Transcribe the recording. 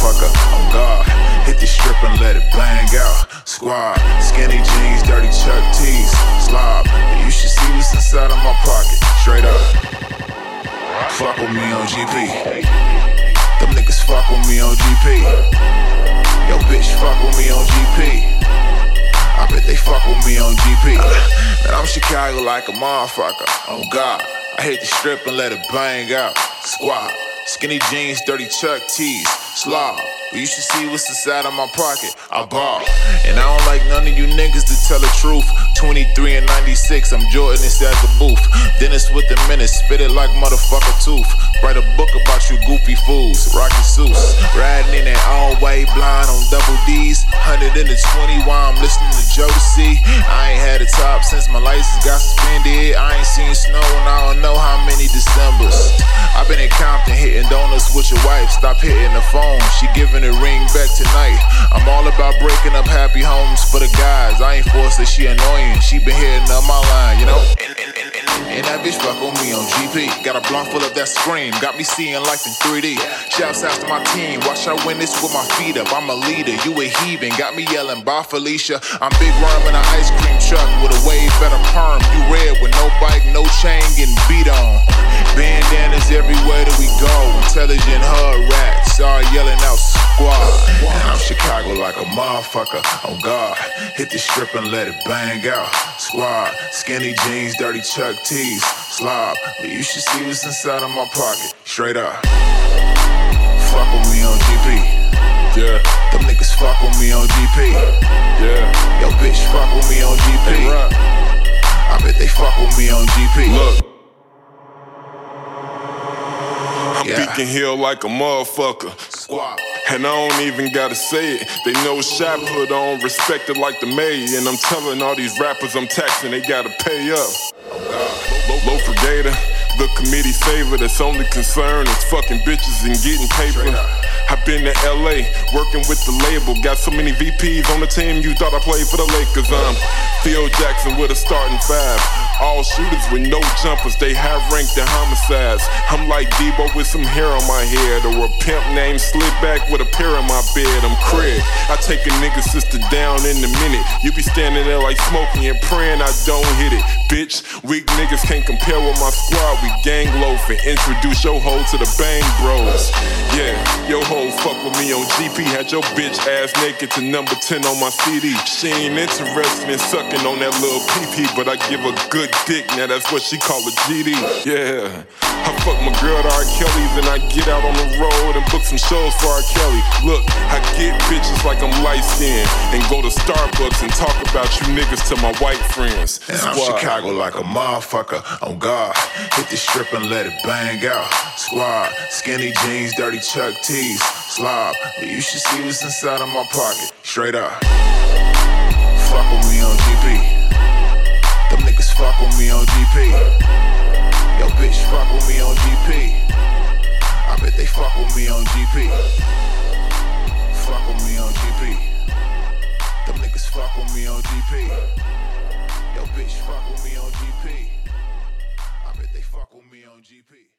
motherfucker, oh God. Hit the strip and let it bang out. Squad, skinny jeans, dirty Chuck tees. Slob, you should see what's inside of my pocket. Straight up. Fuck with me on GP. Them niggas fuck with me on GP. Yo bitch fuck with me on GP. I bet they fuck with me on GP. Man, I'm Chicago like a motherfucker, oh God. I hit the strip and let it bang out. Squad, skinny jeans, dirty Chuck tees. Slob, but you should see what's inside of my pocket. I ball, and I don't like none of you niggas to tell the truth. 23 and 96, I'm Jordan inside the booth. Dennis with the minutes, spit it like motherfucker tooth. Write a book about you goofy fools. Rocky Seuss, riding in that all white blind on double D's. 100 in the 20 while I'm listening to Jodeci. I ain't had a top since my license got suspended. I ain't seen snow and I don't know how many Decembers. I've been in Compton hitting donuts with your wife. Stop hitting the phone, she giving a ring back tonight. I'm all about breaking up happy homes for the guys. I ain't forced that she annoying, she been hitting up my line, you know. And that bitch fuck on me on GP. Got a blunt full of that scream, got me seeing life in 3D. Shouts out to my team, watch I win this with my feet up. I'm a leader, you a heathen, got me yelling, bye Felicia. I'm Big Worm in an ice cream truck with a way better perm. You red with no bike, no chain, getting beat on. Bandanas everywhere that we go. Intelligent hood rats, all yelling out squad. And I'm Chicago like a motherfucker, oh God. Hit the strip and let it bang out. Squad, skinny jeans, dirty Chuck tees. Slob, but you should see what's inside of my pocket. Straight up. Fuck with me on GP. Yeah. Them niggas fuck with me on GP. Yeah. Yo bitch fuck with me on GP. Hey, right. I bet they fuck with me on GP. Look. Beacon Hill like a motherfucker. Squad. And I don't even gotta say it. They know shot put on, respected like the May. And I'm telling all these rappers I'm taxing, they gotta pay up. Low for Gator, the committee's favor. That's only concern is fucking bitches and getting paper. I've been to LA, working with the label. Got so many VPs on the team, you thought I played for the Lakers. I'm Phil Jackson with a starting five. All shooters with no jumpers, they high ranked in homicides. I'm like Debo with some hair on my head, or a pimp named Slipback with a pair in my bed. I'm Craig, I take a nigga sister down in a minute. You be standing there like smoking and praying I don't hit it. Bitch, weak niggas can't compare with my squad. We gang loafing, introduce your hoe to the Bang Bros. Yeah, your hoe fuck with me on GP. Had your bitch ass naked to number 10 on my CD. She ain't interested in sucking on that little pee-pee, but I give a good dick, now that's what she call a GD. Yeah, I fuck my girl to R. Kelly's and I get out on the road and book some shows for R. Kelly. Look, I get bitches like I'm light-skinned and go to Starbucks and talk about you niggas to my white friends. And I'm Chicago like a motherfucker, oh God. Hit the strip and let it bang out. Squad, skinny jeans, dirty Chuck tees. Slob, but you should see what's inside of my pocket. Straight up. Fuck with me on GP. Them niggas fuck with me on GP. Yo bitch fuck with me on GP. I bet they fuck with me on GP. Fuck with me on GP. Them niggas fuck with me on GP. Yo bitch fuck with me on GP. I bet they fuck with me on GP.